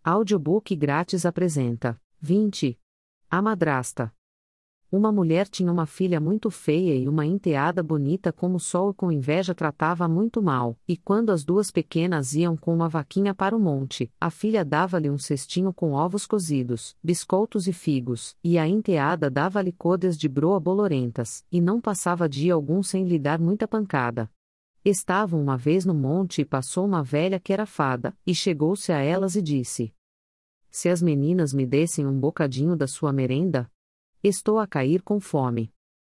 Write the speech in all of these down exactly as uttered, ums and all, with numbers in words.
Audiobook grátis apresenta: vinte. A madrasta. Uma mulher tinha uma filha muito feia e uma enteada bonita como o sol e com inveja tratava muito mal, e quando as duas pequenas iam com uma vaquinha para o monte, a filha dava-lhe um cestinho com ovos cozidos, biscoitos e figos, e a enteada dava-lhe côdeas de broa bolorentas, e não passava dia algum sem lhe dar muita pancada. Estavam uma vez no monte e passou uma velha que era fada, e chegou-se a elas e disse: Se as meninas me dessem um bocadinho da sua merenda? Estou a cair com fome.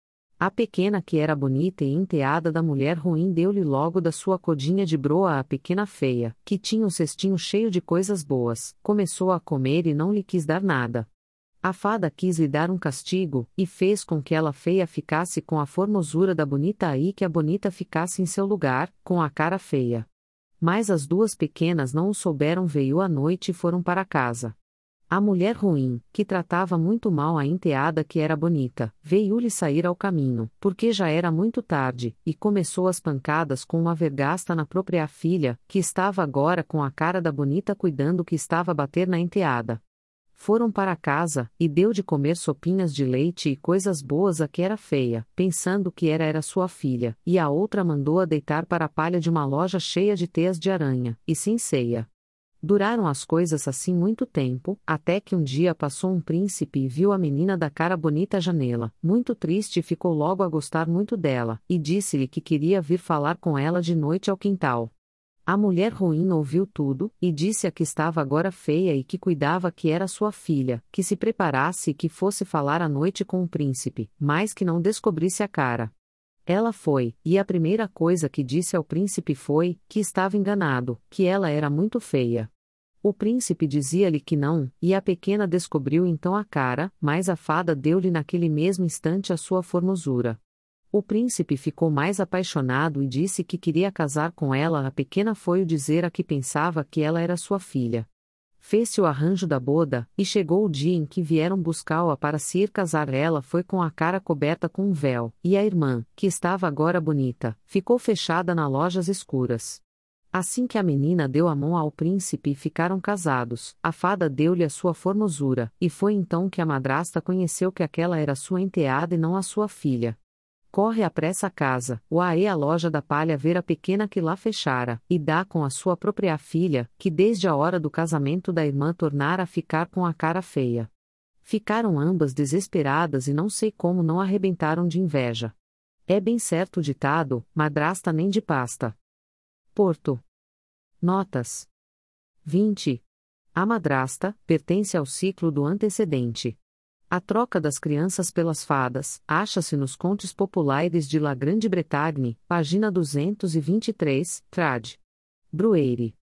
A pequena que era bonita e enteada da mulher ruim deu-lhe logo da sua codinha de broa à pequena feia, que tinha o cestinho cheio de coisas boas, começou a comer e não lhe quis dar nada. A fada quis lhe dar um castigo, e fez com que ela feia ficasse com a formosura da bonita e que a bonita ficasse em seu lugar, com a cara feia. Mas as duas pequenas não o souberam. Veio a noite e foram para casa. A mulher ruim, que tratava muito mal a enteada que era bonita, veio-lhe sair ao caminho, porque já era muito tarde, e começou as pancadas com uma vergasta na própria filha, que estava agora com a cara da bonita cuidando que estava a bater na enteada. Foram para casa, e deu de comer sopinhas de leite e coisas boas a que era feia, pensando que era era sua filha, e a outra mandou-a deitar para a palha de uma loja cheia de teias de aranha, e sem ceia. Duraram as coisas assim muito tempo, até que um dia passou um príncipe e viu a menina da cara bonita à janela, muito triste e ficou logo a gostar muito dela, e disse-lhe que queria vir falar com ela de noite ao quintal. A mulher ruim ouviu tudo, e disse a que estava agora feia e que cuidava que era sua filha, que se preparasse e que fosse falar à noite com o príncipe, mas que não descobrisse a cara. Ela foi, e a primeira coisa que disse ao príncipe foi, que estava enganado, que ela era muito feia. O príncipe dizia-lhe que não, e a pequena descobriu então a cara, mas a fada deu-lhe naquele mesmo instante a sua formosura. O príncipe ficou mais apaixonado e disse que queria casar com ela. A pequena foi o dizer a que pensava que ela era sua filha. Fez-se o arranjo da boda, e chegou o dia em que vieram buscá-la para se ir casar. Ela foi com a cara coberta com um véu, e a irmã, que estava agora bonita, ficou fechada nas lojas escuras. Assim que a menina deu a mão ao príncipe e ficaram casados, a fada deu-lhe a sua formosura, e foi então que a madrasta conheceu que aquela era sua enteada e não a sua filha. Corre apressa a casa, ou aê a loja da palha ver a pequena que lá fechara, e dá com a sua própria filha, que desde a hora do casamento da irmã tornara a ficar com a cara feia. Ficaram ambas desesperadas e não sei como não arrebentaram de inveja. É bem certo o ditado, madrasta nem de pasta. Porto. Notas. vinte. A madrasta pertence ao ciclo do antecedente. A troca das crianças pelas fadas, acha-se nos Contos Populares de La Grande-Bretagne, página duzentos e vinte e três, trad. Brueire.